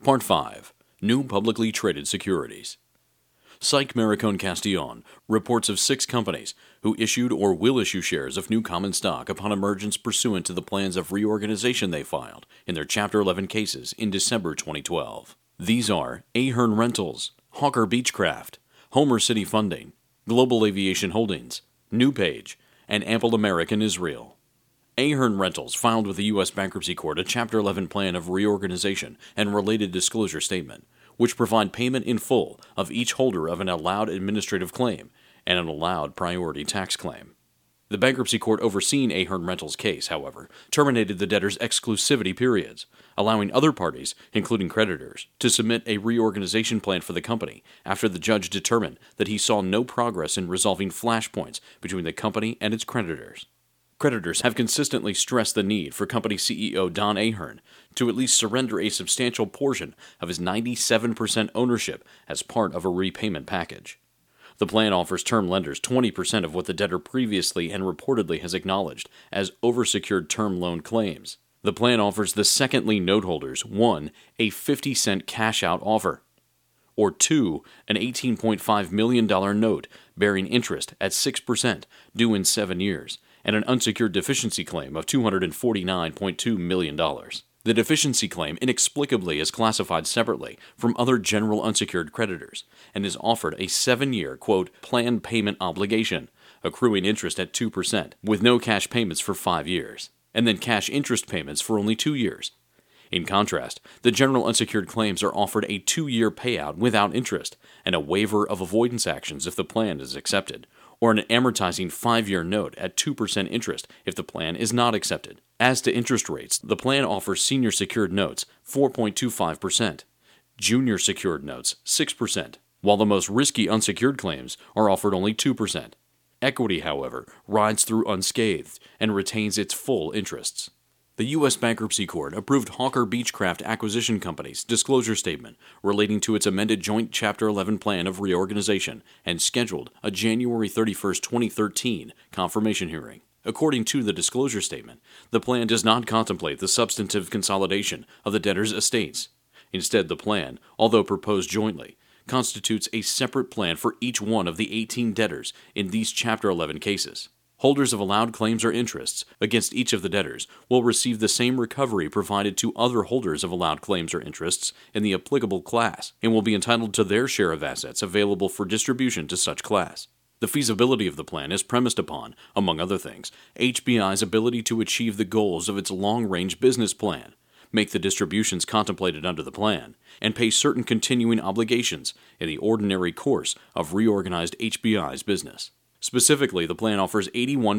Part 5. New Publicly Traded Securities. Psych Maricón Castellón reports of 6 companies who issued or will issue shares of new common stock upon emergence pursuant to the plans of reorganization they filed in their Chapter 11 cases in December 2012. These are Ahern Rentals, Hawker Beechcraft, Homer City Funding, Global Aviation Holdings, NewPage, and Ample American Israel. Ahern Rentals filed with the U.S. Bankruptcy Court a Chapter 11 plan of reorganization and related disclosure statement, which provide payment in full of each holder of an allowed administrative claim and an allowed priority tax claim. The Bankruptcy Court overseeing Ahern Rentals' case, however, terminated the debtor's exclusivity periods, allowing other parties, including creditors, to submit a reorganization plan for the company after the judge determined that he saw no progress in resolving flashpoints between the company and its creditors. Creditors have consistently stressed the need for company CEO Don Ahern to at least surrender a substantial portion of his 97% ownership as part of a repayment package. The plan offers term lenders 20% of what the debtor previously and reportedly has acknowledged as oversecured term loan claims. The plan offers the second lien note holders 1. A 50-cent cash-out offer, or 2. An $18.5 million note bearing interest at 6% due in 7 years, and an unsecured deficiency claim of $249.2 million. The deficiency claim inexplicably is classified separately from other general unsecured creditors and is offered a 7-year, quote, planned payment obligation, accruing interest at 2%, with no cash payments for 5 years, and then cash interest payments for only 2 years. In contrast, the general unsecured claims are offered a 2-year payout without interest and a waiver of avoidance actions if the plan is accepted, or an amortizing 5-year note at 2% interest if the plan is not accepted. As to interest rates, the plan offers senior secured notes 4.25%, junior secured notes 6%, while the most risky unsecured claims are offered only 2%. Equity, however, rides through unscathed and retains its full interests. The U.S. Bankruptcy Court approved Hawker Beechcraft Acquisition Company's disclosure statement relating to its amended joint Chapter 11 plan of reorganization and scheduled a January 31, 2013 confirmation hearing. According to the disclosure statement, the plan does not contemplate the substantive consolidation of the debtor's estates. Instead, the plan, although proposed jointly, constitutes a separate plan for each one of the 18 debtors in these Chapter 11 cases. Holders of allowed claims or interests against each of the debtors will receive the same recovery provided to other holders of allowed claims or interests in the applicable class and will be entitled to their share of assets available for distribution to such class. The feasibility of the plan is premised upon, among other things, HBI's ability to achieve the goals of its long-range business plan, make the distributions contemplated under the plan, and pay certain continuing obligations in the ordinary course of reorganized HBI's business. Specifically, the plan offers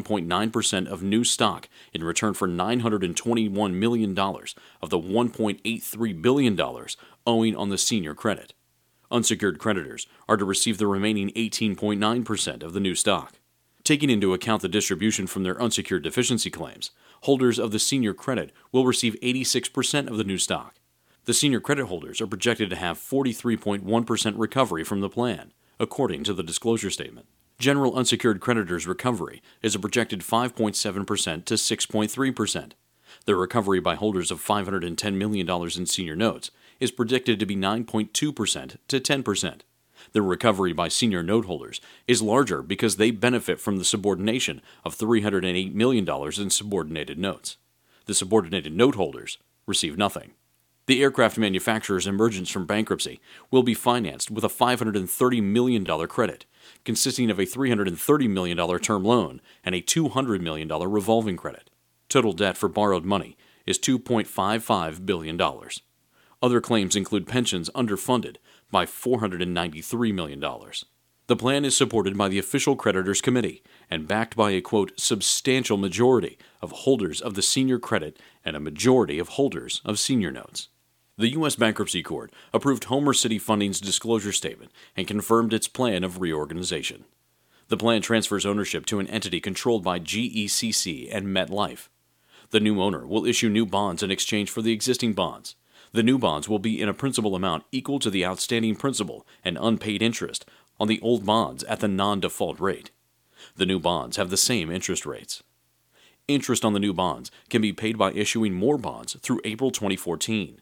81.9% of new stock in return for $921 million of the $1.83 billion owing on the senior credit. Unsecured creditors are to receive the remaining 18.9% of the new stock. Taking into account the distribution from their unsecured deficiency claims, holders of the senior credit will receive 86% of the new stock. The senior credit holders are projected to have 43.1% recovery from the plan, according to the disclosure statement. General unsecured creditors' recovery is a projected 5.7% to 6.3%. The recovery by holders of $510 million in senior notes is predicted to be 9.2% to 10%. The recovery by senior note holders is larger because they benefit from the subordination of $308 million in subordinated notes. The subordinated note holders receive nothing. The aircraft manufacturer's emergence from bankruptcy will be financed with a $530 million credit, consisting of a $330 million term loan and a $200 million revolving credit. Total debt for borrowed money is $2.55 billion. Other claims include pensions underfunded by $493 million. The plan is supported by the Official Creditors Committee and backed by a, quote, substantial majority of holders of the senior credit and a majority of holders of senior notes. The U.S. Bankruptcy Court approved Homer City Funding's disclosure statement and confirmed its plan of reorganization. The plan transfers ownership to an entity controlled by GECC and MetLife. The new owner will issue new bonds in exchange for the existing bonds. The new bonds will be in a principal amount equal to the outstanding principal and unpaid interest on the old bonds at the non-default rate. The new bonds have the same interest rates. Interest on the new bonds can be paid by issuing more bonds through April 2014.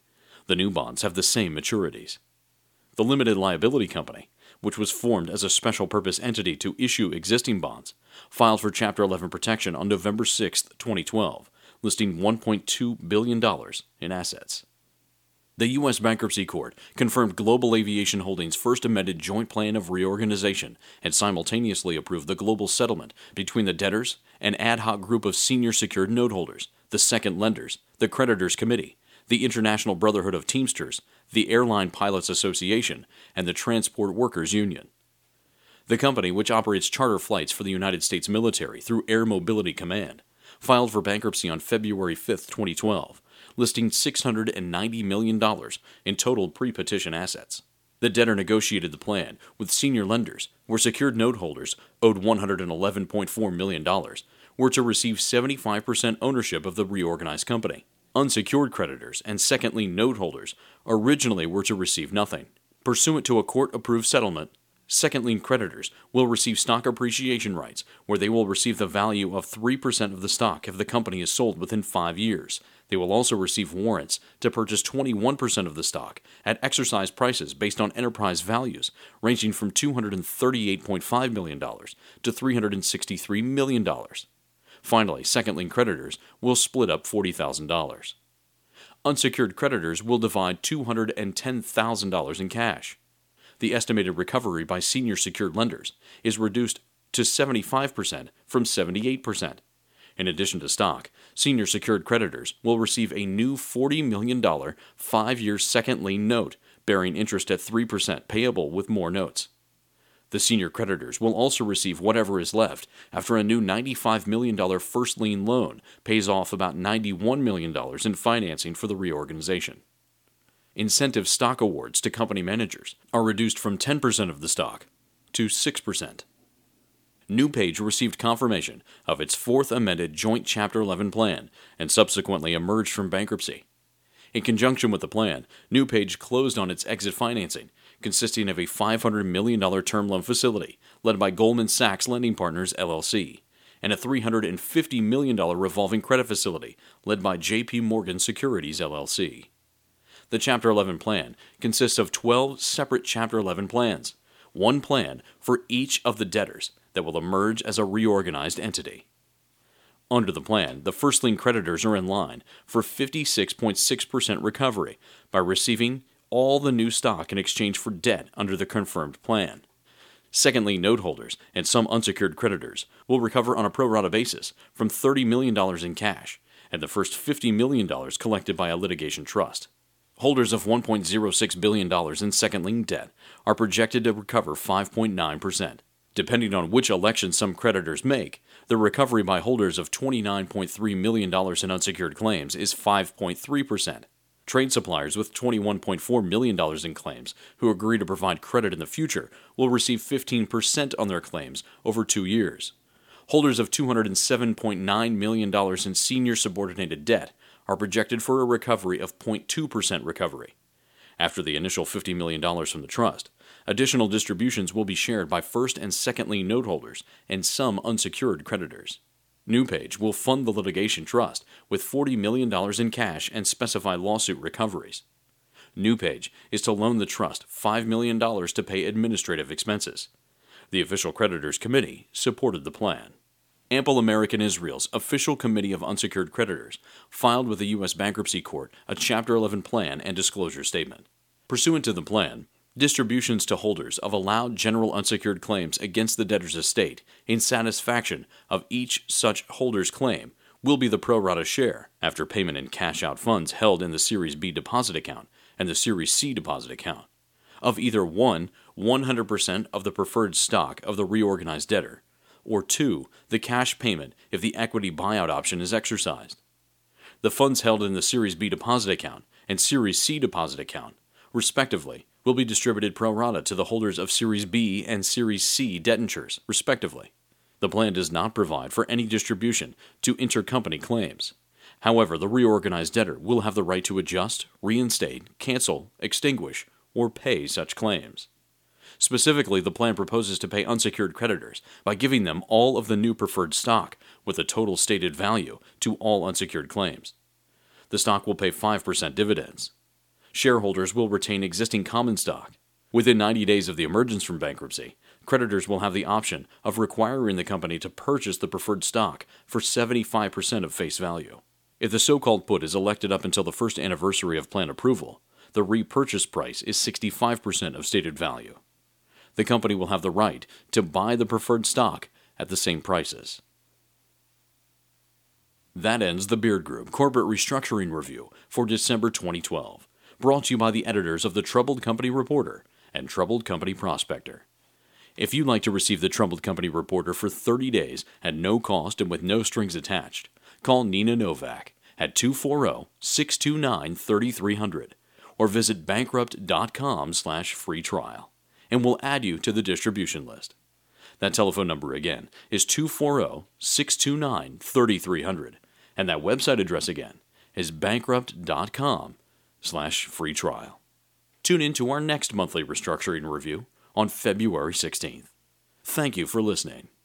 The new bonds have the same maturities. The limited liability company, which was formed as a special purpose entity to issue existing bonds, filed for Chapter 11 protection on November 6, 2012, listing $1.2 billion in assets. The U.S. Bankruptcy Court confirmed Global Aviation Holdings' first amended joint plan of reorganization and simultaneously approved the global settlement between the debtors, an ad hoc group of senior secured note holders, the second lenders, the creditors committee, the International Brotherhood of Teamsters, the Airline Pilots Association, and the Transport Workers Union. The company, which operates charter flights for the United States military through Air Mobility Command, filed for bankruptcy on February 5, 2012, listing $690 million in total pre-petition assets. The debtor negotiated the plan with senior lenders, where secured note holders owed $111.4 million, were to receive 75% ownership of the reorganized company. Unsecured creditors and second lien note holders originally were to receive nothing. Pursuant to a court-approved settlement, second lien creditors will receive stock appreciation rights, where they will receive the value of 3% of the stock if the company is sold within 5 years. They will also receive warrants to purchase 21% of the stock at exercise prices based on enterprise values ranging from $238.5 million to $363 million. Finally, second lien creditors will split up $40,000. Unsecured creditors will divide $210,000 in cash. The estimated recovery by senior secured lenders is reduced to 75% from 78%. In addition to stock, senior secured creditors will receive a new $40 million 5-year second lien note bearing interest at 3% payable with more notes. The senior creditors will also receive whatever is left after a new $95 million first lien loan pays off about $91 million in financing for the reorganization. Incentive stock awards to company managers are reduced from 10% of the stock to 6%. NewPage received confirmation of its fourth amended joint Chapter 11 plan and subsequently emerged from bankruptcy. In conjunction with the plan, NewPage closed on its exit financing, consisting of a $500 million term loan facility led by Goldman Sachs Lending Partners, LLC, and a $350 million revolving credit facility led by J.P. Morgan Securities, LLC. The Chapter 11 plan consists of 12 separate Chapter 11 plans, one plan for each of the debtors that will emerge as a reorganized entity. Under the plan, the first lien creditors are in line for 56.6% recovery by receiving all the new stock in exchange for debt under the confirmed plan. Second lien note holders and some unsecured creditors will recover on a pro rata basis from $30 million in cash and the first $50 million collected by a litigation trust. Holders of $1.06 billion in second lien debt are projected to recover 5.9%. Depending on which election some creditors make, the recovery by holders of $29.3 million in unsecured claims is 5.3%. Trade suppliers with $21.4 million in claims who agree to provide credit in the future will receive 15% on their claims over 2 years. Holders of $207.9 million in senior subordinated debt are projected for a recovery of 0.2% recovery. After the initial $50 million from the trust, additional distributions will be shared by first and second lien note holders and some unsecured creditors. NewPage will fund the litigation trust with $40 million in cash and specified lawsuit recoveries. NewPage is to loan the trust $5 million to pay administrative expenses. The Official Creditors Committee supported the plan. Ample American Israel's Official Committee of Unsecured Creditors filed with the U.S. Bankruptcy Court a Chapter 11 plan and disclosure statement. Pursuant to the plan, distributions to holders of allowed general unsecured claims against the debtor's estate in satisfaction of each such holder's claim will be the pro rata share after payment in cash-out funds held in the Series B deposit account and the Series C deposit account of either 100% of the preferred stock of the reorganized debtor, or 2, the cash payment if the equity buyout option is exercised. The funds held in the Series B deposit account and Series C deposit account, respectively, will be distributed pro rata to the holders of Series B and Series C debentures, respectively. The plan does not provide for any distribution to intercompany claims. However, the reorganized debtor will have the right to adjust, reinstate, cancel, extinguish, or pay such claims. Specifically, the plan proposes to pay unsecured creditors by giving them all of the new preferred stock with a total stated value to all unsecured claims. The stock will pay 5% dividends. Shareholders will retain existing common stock. Within 90 days of the emergence from bankruptcy, creditors will have the option of requiring the company to purchase the preferred stock for 75% of face value. If the so-called put is elected up until the first anniversary of plan approval, the repurchase price is 65% of stated value. The company will have the right to buy the preferred stock at the same prices. That ends the Beard Group Corporate Restructuring Review for December 2012, brought to you by the editors of the Troubled Company Reporter and Troubled Company Prospector. If you'd like to receive the Troubled Company Reporter for 30 days at no cost and with no strings attached, call Nina Novak at 240-629-3300 or visit bankrupt.com/free trial, and we'll add you to the distribution list. That telephone number again is 240-629-3300, and that website address again is bankrupt.com/free trial. Tune in to our next monthly restructuring review on February 16th. Thank you for listening.